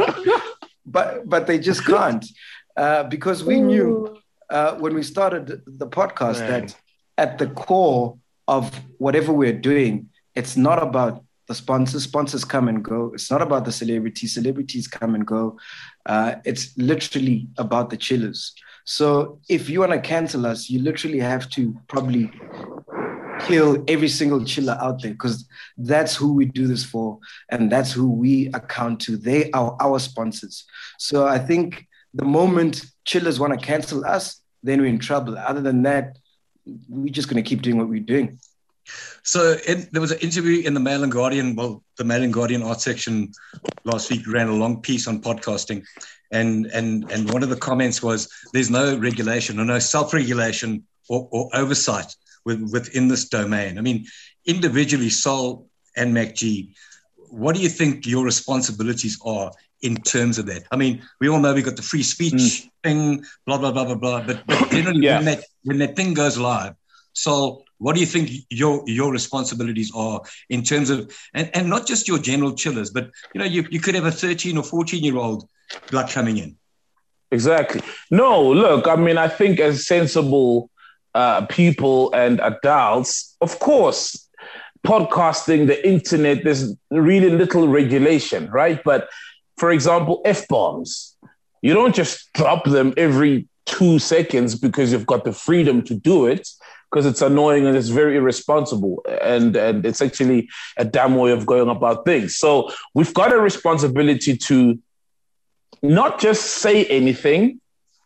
but they just can't, because we knew when we started the podcast that at the core of whatever we're doing, it's not about the sponsors come and go. It's not about the celebrities come and go. It's literally about the chillers. So if you want to cancel us, you literally have to probably kill every single chiller out there, because that's who we do this for, and that's who we account to. They are our sponsors. So I think the moment chillers want to cancel us, then we're in trouble. Other than that, we're just going to keep doing what we're doing. So there was an interview in the Mail and Guardian. Well, the Mail and Guardian art section last week ran a long piece on podcasting. And one of the comments was, there's no regulation or no self-regulation or oversight within this domain. I mean, individually, Sol and MacG, what do you think your responsibilities are in terms of that? I mean, we all know we got the free speech thing, blah, blah, blah, blah, blah. But generally, when that thing goes live, Sol, what do you think your responsibilities are in terms of, and not just your general chillers, but, you know, you could have a 13 or 14-year-old like coming in. Exactly. No, look, I mean, I think as sensible people and adults, of course, podcasting, the internet, there's really little regulation, right? But for example, F-bombs, you don't just drop them every 2 seconds because you've got the freedom to do it, because it's annoying and it's very irresponsible. And it's actually a damn way of going about things. So we've got a responsibility to not just say anything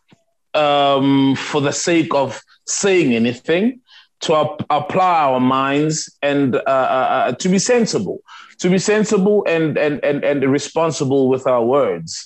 for the sake of saying anything, to apply our minds and to be sensible and responsible with our words.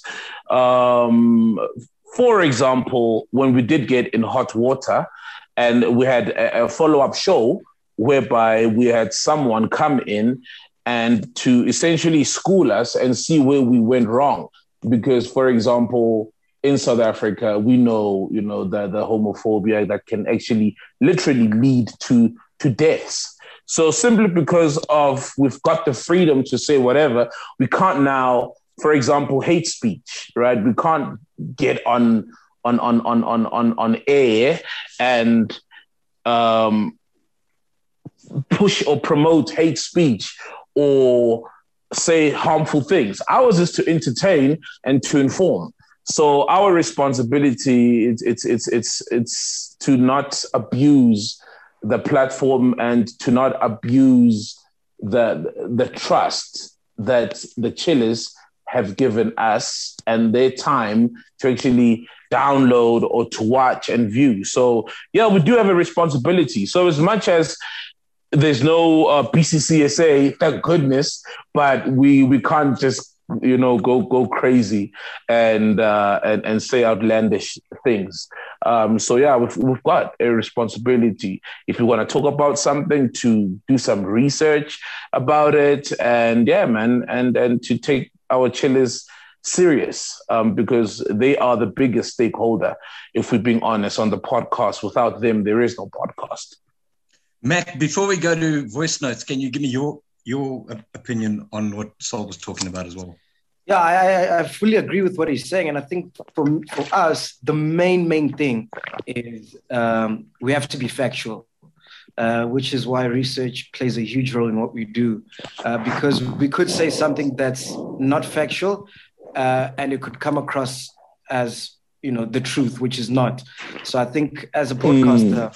For example, when we did get in hot water, and we had a follow-up show whereby we had someone come in and to essentially school us and see where we went wrong. Because, for example, in South Africa, we know, you know, the homophobia that can actually literally lead to deaths. So simply because of we've got the freedom to say whatever, we can't now, for example, hate speech, right? We can't get on air and push or promote hate speech or say harmful things. Ours is to entertain and to inform. So our responsibility it's to not abuse the platform and to not abuse the trust that the chillers have given us and their time to actually download or to watch and view. So yeah, we do have a responsibility. So as much as there's no BCCSA, thank goodness, but we can't just, you know, go crazy and say outlandish things. So yeah, we've got a responsibility. If we want to talk about something, to do some research about it, and yeah, man, and to take our chillers serious, because they are the biggest stakeholder, if we're being honest, on the podcast. Without them, there is no podcast. Mac, before we go to voice notes, can you give me your opinion on what Sol was talking about as well? Yeah, I fully agree with what he's saying. And I think for us, the main thing is we have to be factual. which is why research plays a huge role in what we do, because we could say something that's not factual, and it could come across as, the truth, which is not. So I think as a podcaster,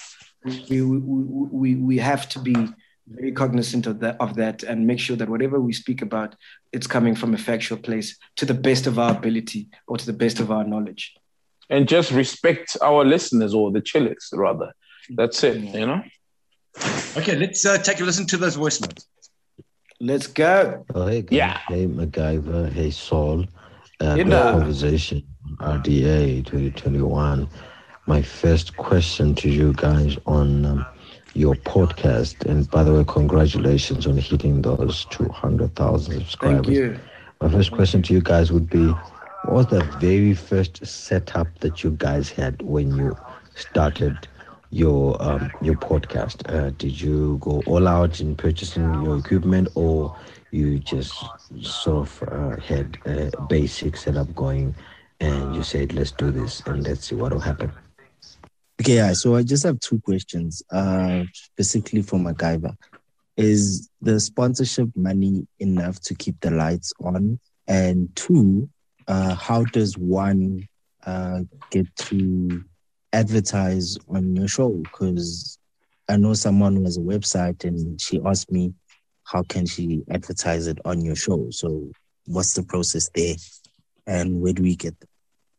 we have to be very cognizant of that and make sure that whatever we speak about, it's coming from a factual place to the best of our ability or to the best of our knowledge. And just respect our listeners, or the chillers, rather. That's it, Okay, let's take a listen to those voice notes. Let's go. Oh, hey, guys. Yeah. Hey, MacGyver. Hey, Saul. Great conversation on RDA 2021. My first question to you guys on your podcast. And by the way, congratulations on hitting those 200,000 subscribers. Thank you. My first question to you guys would be, what was the very first setup that you guys had when you started your podcast? Did you go all out in purchasing your equipment, or you just sort of had a basic setup going and you said, let's do this and let's see what will happen? Okay, yeah, so I just have two questions, specifically for MacGyver. Is the sponsorship money enough to keep the lights on? And two, how does one get to advertise on your show? Because I know someone who has a website and she asked me, how can she advertise it on your show? So what's the process there and where do we get them?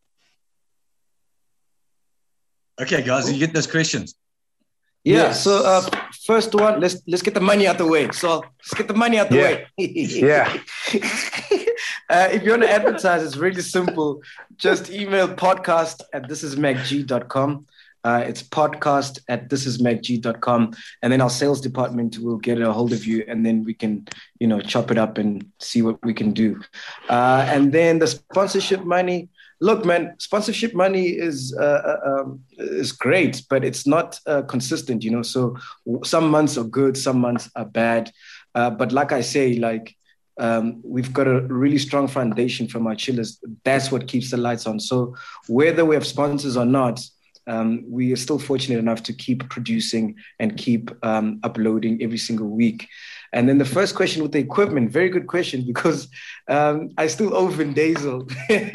Okay, guys, you get those questions. Yeah. Yes. So first one, let's get the money out the way. So let's get the money out the way. Yeah. If you want to advertise, it's really simple. Just email podcast@thisismacg.com. It's podcast@thisismacg.com, and then our sales department will get a hold of you, and then we can, chop it up and see what we can do. And then the sponsorship money. Look, man, sponsorship money is great, but it's not consistent, So some months are good, some months are bad. But like I say, we've got a really strong foundation from our chillers. That's what keeps the lights on. So whether we have sponsors or not, we are still fortunate enough to keep producing and keep uploading every single week. And then the first question with the equipment, very good question, because I still owe Vin Diesel.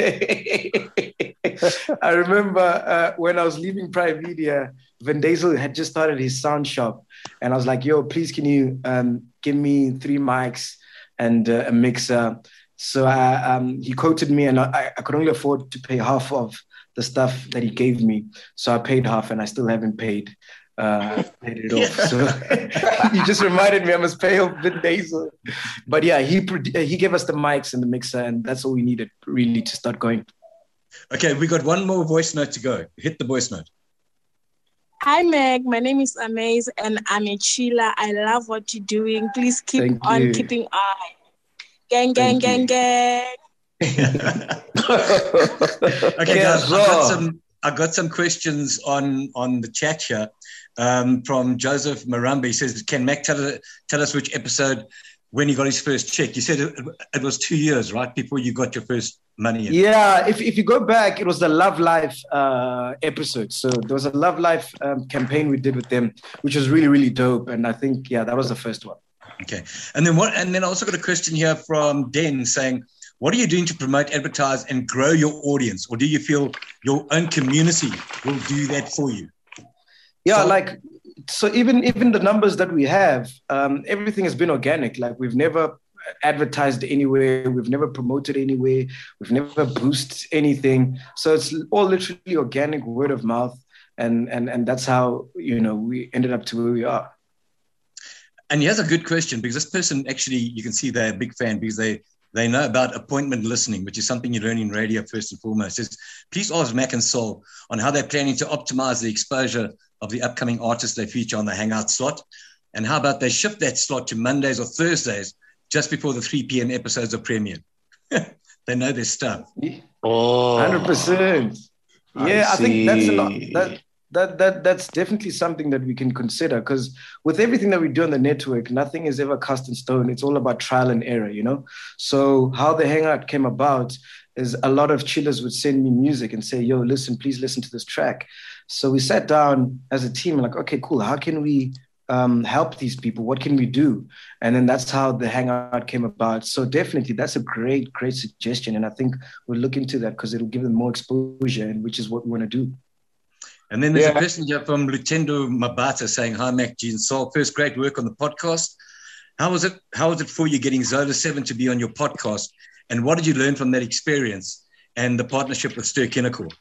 I remember when I was leaving Prime Media, Vin Diesel had just started his sound shop. And I was like, yo, please, can you give me 3 mics and a mixer? So he quoted me, and I could only afford to pay half of the stuff that he gave me. So I paid half, and I still haven't paid it off. So you just reminded me I must pay off Vin Diesel. But yeah, he gave us the mics and the mixer, and that's all we needed really to start going. Okay, we got one more voice note to go. Hit the voice note. Hi, Meg. My name is Amaze, and I'm a chiller. I love what you're doing. Please keep keeping on. Gang, gang, gang, gang. Okay, guys, I got some questions on the chat here from Joseph Marambi. He says, can Mac tell us which episode when he got his first check? You said it was 2 years, right, before you got your first money in. Yeah, if you go back, it was the Love Life episode. So there was a Love Life campaign we did with them, which was really, really dope. And I think, that was the first one. Okay. And then I also got a question here from Den saying, what are you doing to promote, advertise, and grow your audience? Or do you feel your own community will do that for you? Yeah, so even the numbers that we have, everything has been organic. Like, we've never advertised anywhere. We've never promoted anywhere. We've never boosted anything. So it's all literally organic, word of mouth. And that's how, we ended up to where we are. And here's a good question, because this person actually, you can see they're a big fan because they know about appointment listening, which is something you learn in radio first and foremost. It says, please ask Mac and Sol on how they're planning to optimize the exposure of the upcoming artists they feature on the Hangout slot. And how about they shift that slot to Mondays or Thursdays just before the 3 p.m. episodes are premiered? They know their stuff. 100%. Yeah, I think that's definitely something that we can consider, because with everything that we do on the network, nothing is ever cast in stone. It's all about trial and error, So how the Hangout came about is a lot of chillers would send me music and say, yo, please listen to this track. So we sat down as a team and okay, cool. How can we help these people? What can we do? And then that's how the Hangout came about. So definitely, that's a great suggestion. And I think we'll look into that because it'll give them more exposure, and which is what we want to do. And then there's a question here from Lutendo Mabata saying, "Hi, Mac, G, and Sol. First, great work on the podcast. How was it for you getting Zola 7 to be on your podcast? And what did you learn from that experience and the partnership with Ster-Kinekor?"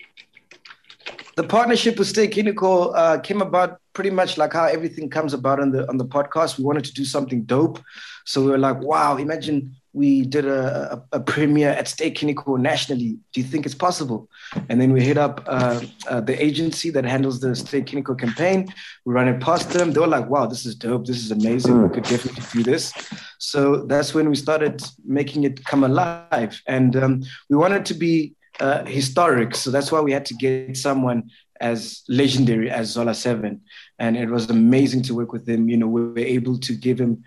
The partnership with Ster-Kinekor came about pretty much like how everything comes about on the podcast. We wanted to do something dope. So we were like, wow, imagine we did a premiere at Ster-Kinekor nationally. Do you think it's possible? And then we hit up the agency that handles the Ster-Kinekor campaign. We ran it past them. They were like, wow, this is dope. This is amazing. We could definitely do this. So that's when we started making it come alive. And we wanted to be historic. So that's why we had to get someone as legendary as Zola 7. And it was amazing to work with him. You know, we were able to give him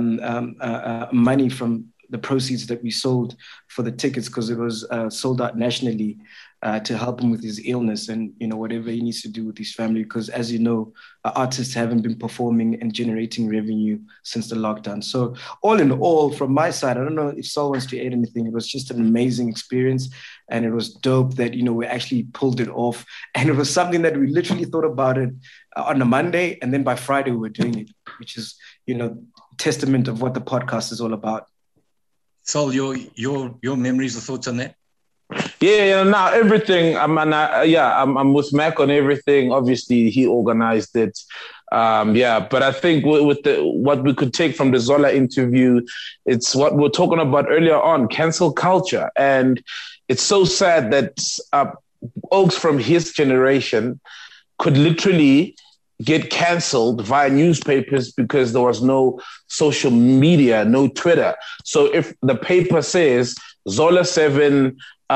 money from the proceeds that we sold for the tickets, because it was sold out nationally, to help him with his illness and, you know, whatever he needs to do with his family. Because as you know, artists haven't been performing and generating revenue since the lockdown. So all in all, from my side, I don't know if Sol wants to add anything. It was just an amazing experience. And it was dope that, you know, we actually pulled it off. And it was something that we literally thought about it on a Monday. And then by Friday, we were doing it, which is, you know, testament of what the podcast is all about. Sol, your memories or thoughts on that? Yeah, now everything. I'm with Mac on everything. Obviously, he organized it. But I think with what we could take from the Zola interview, it's what we were talking about earlier on: cancel culture. And it's so sad that folks from his generation could literally get canceled via newspapers because there was no social media, no Twitter. So if the paper says Zola 7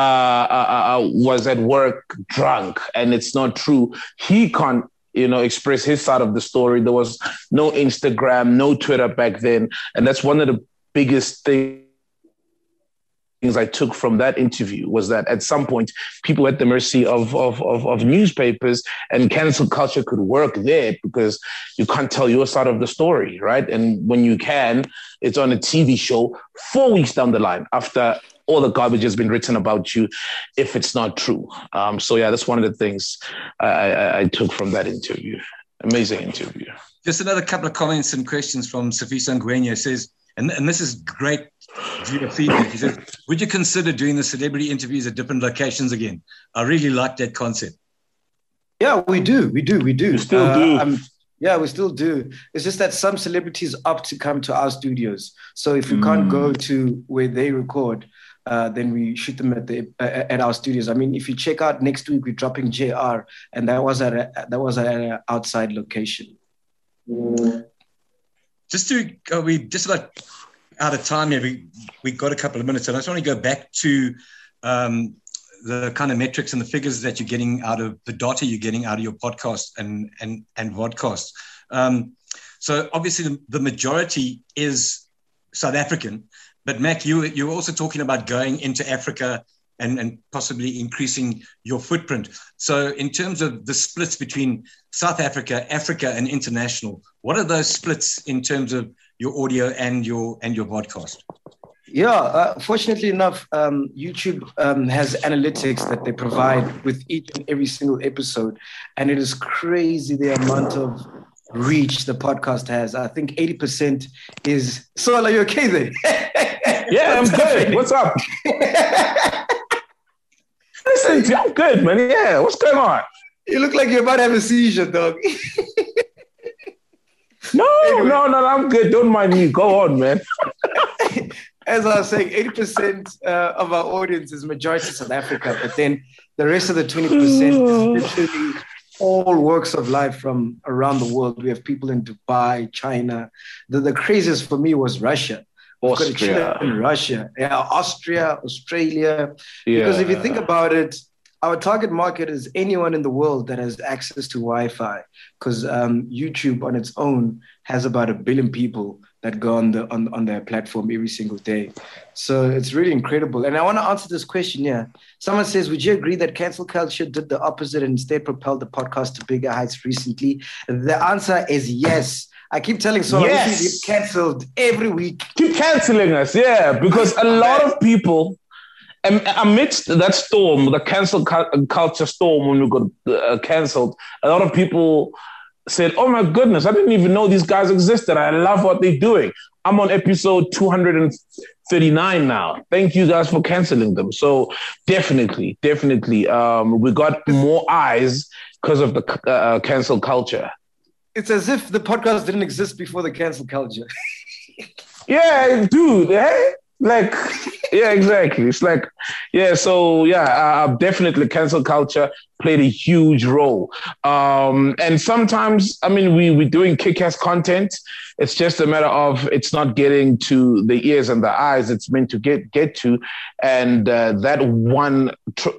was at work drunk and it's not true, he can't, you know, express his side of the story. There was no Instagram, no Twitter back then. And that's one of the biggest things I took from that interview, was that at some point people were at the mercy of newspapers, and cancel culture could work there because you can't tell your side of the story, right? And when you can, it's on a TV show 4 weeks down the line after all the garbage has been written about you, if it's not true. That's one of the things I took from that interview. Amazing interview. Just another couple of comments and questions from Safisa Ngwenya. Says, and this is great viewer feedback. He says, would you consider doing the celebrity interviews at different locations again? I really like that concept. Yeah, we do. We still do. Yeah, we still do. It's just that some celebrities opt to come to our studios. So if we can't go to where they record, then we shoot them at our studios. I mean, if you check out next week, we're dropping JR, and that was at an outside location. We just about out of time here. We got a couple of minutes, and I just want to go back to the kind of metrics and the figures that you're getting out of the data you're getting out of your podcast and vodcast. So obviously the majority is South African, but Mac, you were also talking about going into Africa and possibly increasing your footprint. So in terms of the splits between South Africa, Africa, and international, what are those splits in terms of your audio and your podcast? Yeah, fortunately enough, YouTube has analytics that they provide with each and every single episode. And it is crazy the amount of reach the podcast has. I think 80% is... So are you okay there? Yeah, I'm good. What's up? Listen, I'm good, man. Yeah, what's going on? You look like you're about to have a seizure, dog. No, I'm good. Don't mind me. Go on, man. As I was saying, 80% of our audience is majority South Africa, but then the rest of the 20% is literally all walks of life from around the world. We have people in Dubai, China. The craziest for me was Russia. Austria. In Russia. Yeah, Austria, Australia. Yeah. Because if you think about it, our target market is anyone in the world that has access to Wi-Fi, because YouTube on its own has about 1 billion people that go on their platform every single day. So it's really incredible. And I want to answer this question here. Someone says, would you agree that cancel culture did the opposite and instead propelled the podcast to bigger heights recently? The answer is yes. I keep telling Sola, yes. We get cancelled every week. Keep cancelling us, yeah, because a lot of people, amidst that storm, the cancel culture storm, when we got cancelled, a lot of people said, oh my goodness, I didn't even know these guys existed. I love what they're doing. I'm on episode 239 now. Thank you guys for cancelling them. So definitely, we got more eyes because of the cancel culture. It's as if the podcast didn't exist before the cancel culture. Yeah, dude. Hey? Like, yeah, exactly. It's like, yeah, so yeah, definitely cancel culture played a huge role. And sometimes, I mean, we're doing kick-ass content. It's just a matter of it's not getting to the ears and the eyes it's meant to get to. And that one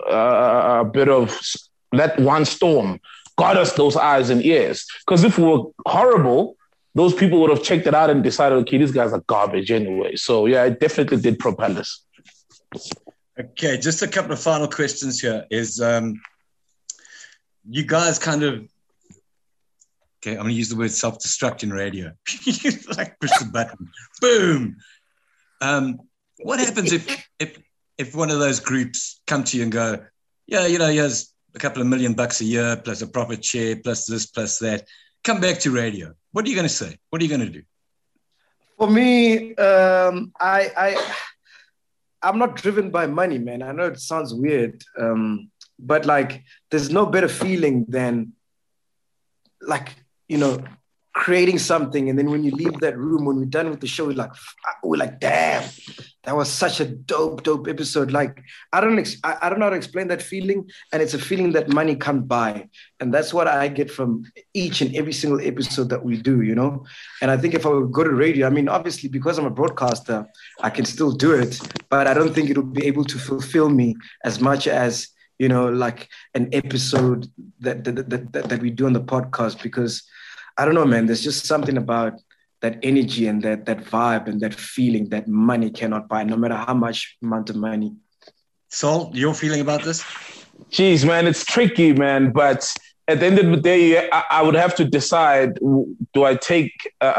that one storm got us those eyes and ears. Because if we were horrible, those people would have checked it out and decided, okay, these guys are garbage anyway. So, yeah, it definitely did propel us. Okay, just a couple of final questions here is you guys kind of, okay, I'm going to use the word self-destruct in radio. Like push the button, boom. What happens if one of those groups come to you and go, yeah, you know, here's a couple of $1 million a year plus a profit share plus this plus that. Come back to radio. What are you going to say? What are you going to do? For me, I'm not driven by money, man. I know it sounds weird, but like, there's no better feeling than, like, you know, creating something, and then when you leave that room, when we're done with the show, we're like, damn, that was such a dope episode. Like, I don't know how to explain that feeling, and it's a feeling that money can't buy, and that's what I get from each and every single episode that we do, you know. And I think if I would go to radio, I mean, obviously because I'm a broadcaster, I can still do it, but I don't think it would be able to fulfill me as much as, you know, like an episode that we do on the podcast, because I don't know, man, there's just something about that energy and that vibe and that feeling that money cannot buy, no matter how much amount of money. Sol, your feeling about this? Jeez, man, it's tricky, man. But at the end of the day, I would have to decide, do I take,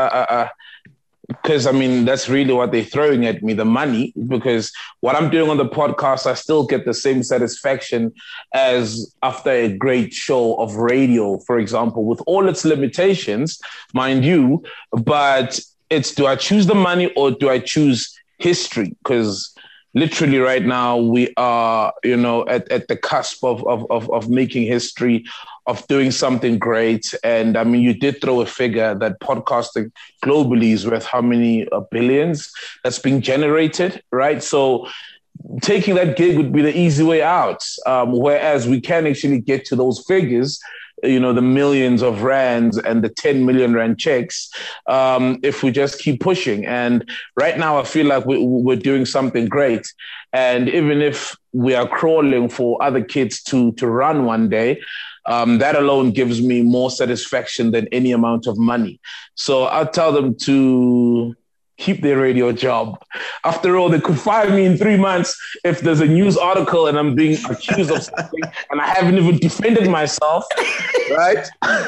because I mean, that's really what they're throwing at me, the money, because what I'm doing on the podcast, I still get the same satisfaction as after a great show of radio, for example, with all its limitations, mind you, but it's, do I choose the money or do I choose history? Because literally right now we are, you know, at the cusp of making history, of doing something great. And I mean, you did throw a figure that podcasting globally is worth how many billions that's being generated, right? So taking that gig would be the easy way out. Whereas we can actually get to those figures, you know, the millions of rands and the 10 million rand checks, if we just keep pushing. And right now I feel like we're doing something great. And even if we are crawling for other kids to run one day, that alone gives me more satisfaction than any amount of money. So I'll tell them to keep their radio job. After all, they could fire me in 3 months if there's a news article and I'm being accused of something and I haven't even defended myself, right?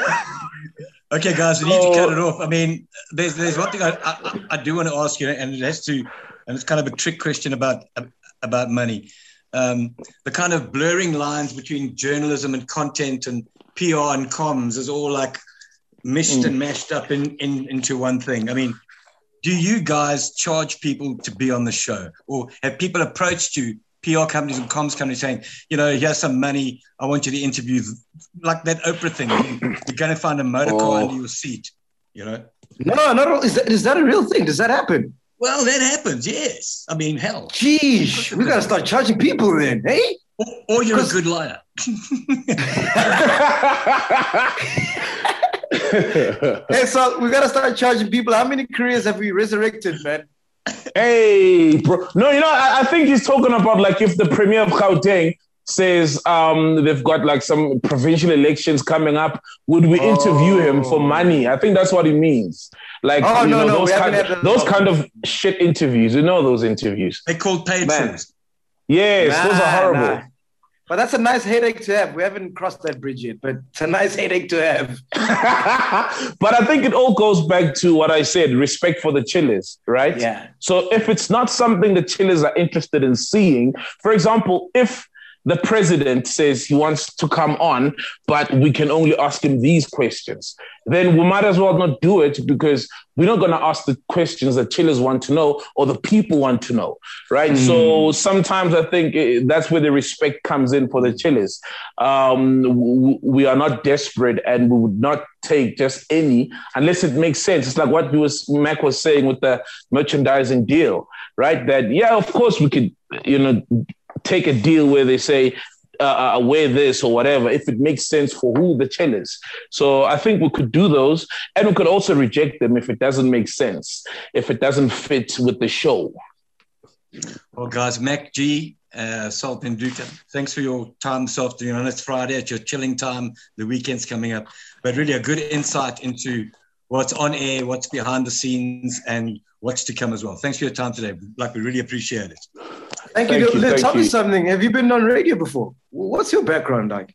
Okay, guys, we need to cut it off. I mean, there's one thing I do want to ask you, and it has to, and it's kind of a trick question about money. The kind of blurring lines between journalism and content and PR and comms is all like meshed and mashed up into one thing. I mean, do you guys charge people to be on the show, or have people approached you, PR companies and comms companies, saying, you know, here's some money, I want you to interview, like that Oprah thing, you're going to find a motor car under your seat, you know? No, not all. Is that a real thing? Does that happen? Well, that happens, yes. I mean, hell. Jeez, we got to start charging people then, hey? Or you're a good liar. Hey, so we got to start charging people. How many careers have we resurrected, man? Hey, bro. No, you know, I think he's talking about like if the premier of Gauteng says they've got like some provincial elections coming up, would we interview him for money? I think that's what he means. Like, those kind of shit interviews. You know those interviews. They called paid shows. Yes, those are horrible. Nah. But that's a nice headache to have. We haven't crossed that bridge yet, but it's a nice headache to have. But I think it all goes back to what I said, respect for the chillers, right? Yeah. So if it's not something the chillers are interested in seeing, for example, if the president says he wants to come on, but we can only ask him these questions, then we might as well not do it, because we're not going to ask the questions that chillers want to know or the people want to know, right? So sometimes I think that's where the respect comes in for the chillers. We are not desperate, and we would not take just any unless it makes sense. It's like what Mac was saying with the merchandising deal, right? That, yeah, of course we could, take a deal where they say, wear this or whatever, if it makes sense for who the chillers. So I think we could do those, and we could also reject them if it doesn't make sense, if it doesn't fit with the show. Well, guys, Mac G, Sal Penduka, thanks for your time this afternoon. And it's Friday, it's your chilling time. The weekend's coming up. But really a good insight into what's on air, what's behind the scenes, and what's to come as well. Thanks for your time today. Like, we really appreciate it. Thank you. Tell me something. Have you been on radio before? What's your background like?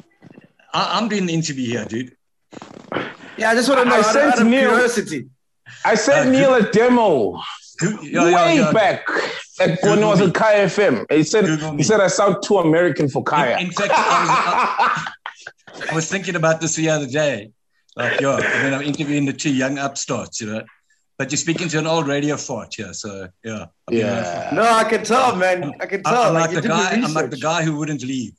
I'm doing the interview here, dude. Yeah, I just want to know out of curiosity. I sent Neil a demo way back when it was at Kaya FM. He said I sound too American for Kaya. In fact, I was thinking about this the other day. Like, I'm interviewing the two young upstarts, But you're speaking to an old radio fart here, so yeah. No, I can tell, man. I can tell. I'm like the guy who wouldn't leave.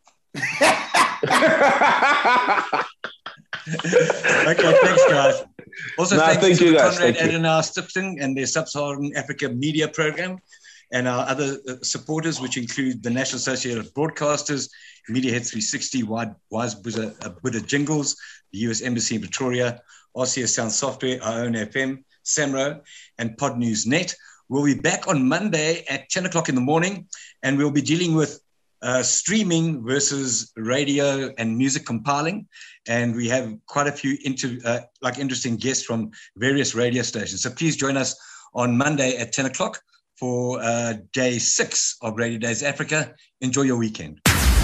Okay, thanks, guys. Also, thanks to Conrad Adenauer Stiftung and their Sub-Saharan Africa Media Program, and our other supporters, which include the National Association of Broadcasters, Media Head 360, Wise Buddha Jingles, the US Embassy in Pretoria, RCS Sound Software, our own FM, Samro, and Pod News Net. We'll be back on Monday at 10 o'clock in the morning, and we'll be dealing with streaming versus radio and music compiling. And we have quite a few interesting guests from various radio stations. So please join us on Monday at 10 o'clock for day 6 of Radio Days Africa. Enjoy your weekend.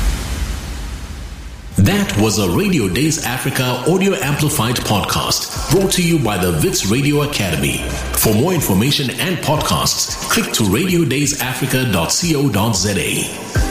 That was a Radio Days Africa audio amplified podcast brought to you by the Wits Radio Academy. For more information and podcasts, click to radiodaysafrica.co.za.